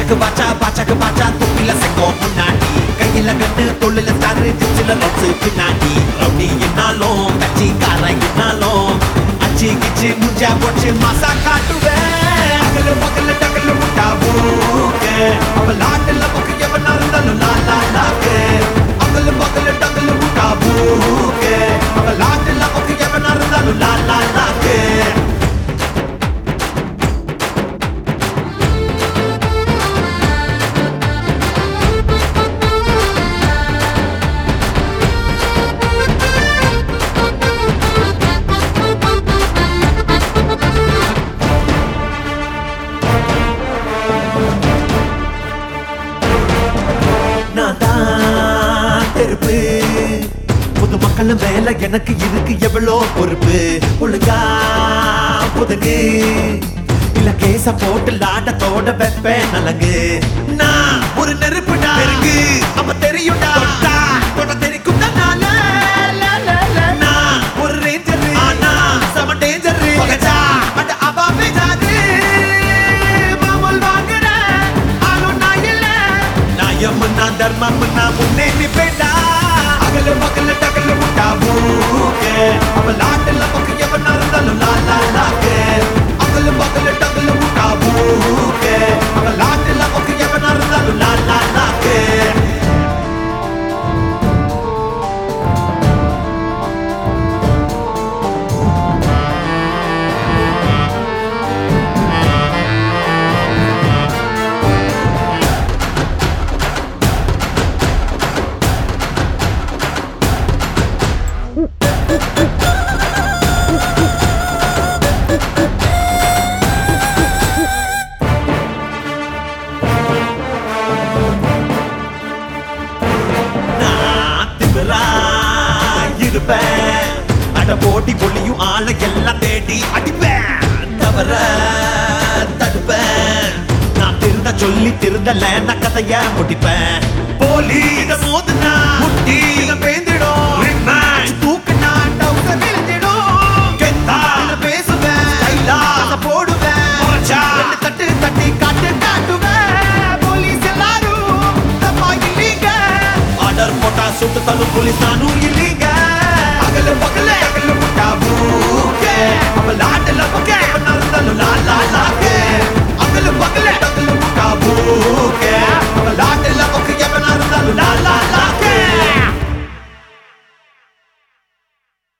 பாச்சாக்கு பாச்சா தொப்பில செக்கோம் முன்னாடி கையில கண்ணு தொழில ஸ்டாரு ஜிச்சில லட்சு பின்னாடி ரவுடி என்னாலும் கட்சி காரன் என்னாலும் அச்சி கிச்சி முஞ்சா போச்சு மாசா காட்டுவேன் அகல பகல டகல முட்டா பூக்கு அவ லாட்டுல பக்கு எவனா இருந்தாலும் லாலா லாக்கு அகல பகல டகல முட்டா பூக்கு அவ லாட்டுல பக்கு எவனா இருந்தாலும் லாலா லாக்கு புது மக்கள் மேல எனக்கு இருக்கு எவ்வளோ பொறுப்பு ஒழுங்கா புதுங்கு இல்ல கேச போட்டு லாட்டத்தோட வெப்பேன் நலங்கு நான் ஒரு நெருப்புடா இருக்கு அப்ப தெரியும்டா தொட தெரிக்கும் நான் ஒரு ரேஞ்சர் ஆனா சம டேஞ்சர் பகச்சா அட அவா பேசாது மாமல் வாங்குற ஆளும் நான் இல்ல நாயம் நான் தர்மம் நான் முன்னே நிப்பேடா அகல பகல டகல முட்டா பூக்கு அவ லாட்டுல பக்கு எவனா இருந்தாலும் லாலா லாக்கு அகல பகல டகல முட்டா பூக்கு அவ லாட்டுல பக்கு எவனா இருந்தாலும் லாலா லாக்கு அட போட்டி பொலியும் ஆளை எல்லாம் தேடி அடிப்பேன் தவற தடுப்பேன் நான் திருந்த சொல்லி திருந்தல நான் கதைய முடிப்பேன் போலி இத மோதுனா முட்டி இத